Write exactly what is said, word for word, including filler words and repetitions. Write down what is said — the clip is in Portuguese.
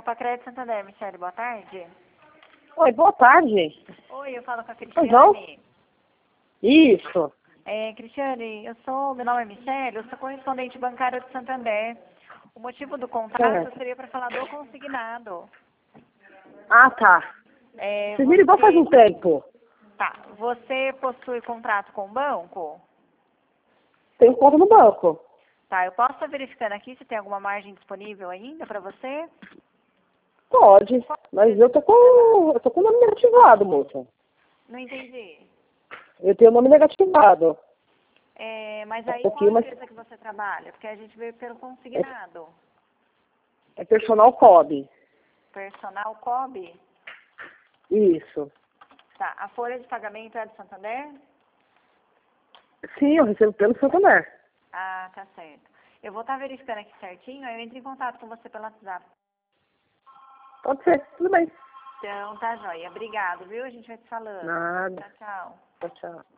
Pacred Santander, Michele, boa tarde. Oi, boa tarde. Oi, eu falo com a Pois não? Cristiane. Isso. É, Cristiane, eu sou, meu nome é Michele, eu sou correspondente bancária do Santander. O motivo do contato Certo. seria para falar do consignado. Ah, tá. É, Você me ligou faz um tempo. Tá, você possui contrato com o banco? Tenho conta no banco. Tá, eu posso estar verificando aqui se tem alguma margem disponível ainda para você? Pode, mas eu tô com. Eu tô com o nome negativado, moça. Não entendi. Eu tenho o nome negativado. É, mas É um aí qual pouquinho, a mas empresa que você trabalha? Porque a gente veio pelo consignado. é personal C O B. Personal Cobb? Isso. Tá, a folha de pagamento é do Santander? Sim, eu recebo pelo Santander. Ah, tá certo. Eu vou estar verificando aqui certinho, aí eu entro em contato com você pelo WhatsApp. Pode ser, tudo bem. Então, tá joia. Obrigado, viu? A gente vai se falando. Nada. Tchau, tchau. Tchau, tchau.